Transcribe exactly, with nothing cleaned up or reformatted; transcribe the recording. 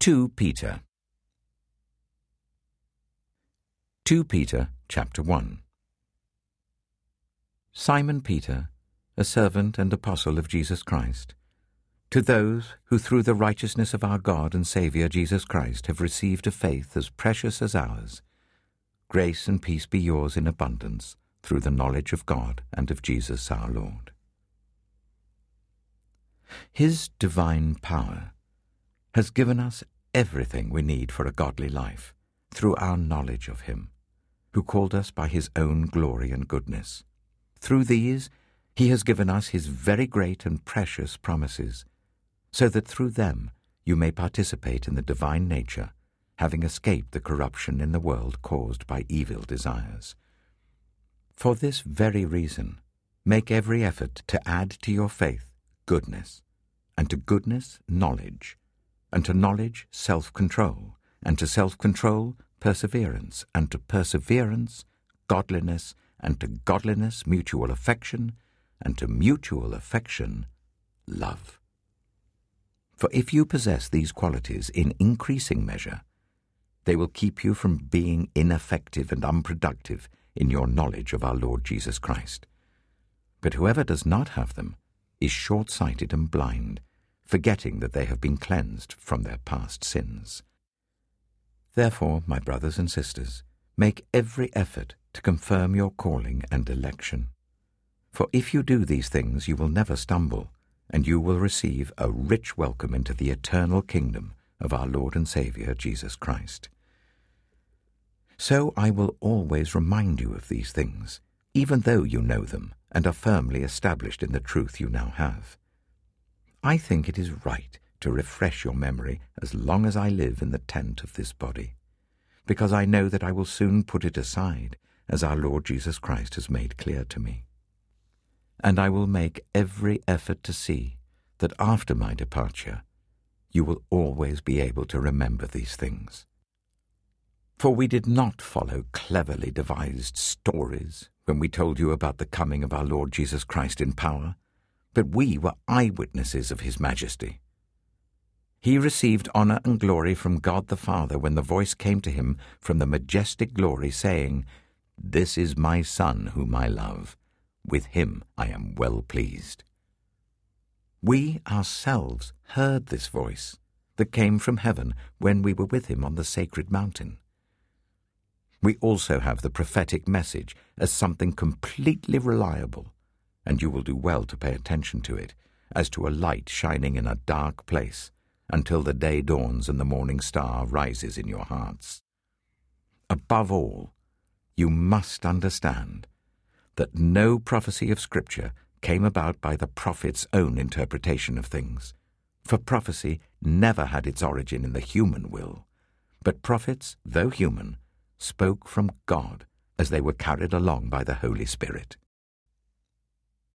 Second Peter. Second Peter chapter one. Simon Peter, a servant and apostle of Jesus Christ, to those who through the righteousness of our God and Saviour Jesus Christ have received a faith as precious as ours, grace and peace be yours in abundance through the knowledge of God and of Jesus our Lord. His divine power has given us everything we need for a godly life through our knowledge of Him, who called us by His own glory and goodness. Through these He has given us His very great and precious promises, so that through them you may participate in the divine nature, having escaped the corruption in the world caused by evil desires. For this very reason, make every effort to add to your faith goodness, and to goodness knowledge, and to knowledge self-control, and to self-control perseverance, and to perseverance godliness, and to godliness mutual affection, and to mutual affection love. For if you possess these qualities in increasing measure, they will keep you from being ineffective and unproductive in your knowledge of our Lord Jesus Christ. But whoever does not have them is short-sighted and blind, forgetting that they have been cleansed from their past sins. Therefore, my brothers and sisters, make every effort to confirm your calling and election. For if you do these things, you will never stumble, and you will receive a rich welcome into the eternal kingdom of our Lord and Saviour Jesus Christ. So I will always remind you of these things, even though you know them and are firmly established in the truth you now have. I think it is right to refresh your memory as long as I live in the tent of this body, because I know that I will soon put it aside, as our Lord Jesus Christ has made clear to me. And I will make every effort to see that after my departure you will always be able to remember these things. For we did not follow cleverly devised stories when we told you about the coming of our Lord Jesus Christ in power, but we were eyewitnesses of His majesty. He received honor and glory from God the Father when the voice came to Him from the majestic glory, saying, "This is my Son whom I love. With Him I am well pleased." We ourselves heard this voice that came from heaven when we were with Him on the sacred mountain. We also have the prophetic message as something completely reliable, and you will do well to pay attention to it, as to a light shining in a dark place, until the day dawns and the morning star rises in your hearts. Above all, you must understand that no prophecy of Scripture came about by the prophet's own interpretation of things, for prophecy never had its origin in the human will, but prophets, though human, spoke from God as they were carried along by the Holy Spirit.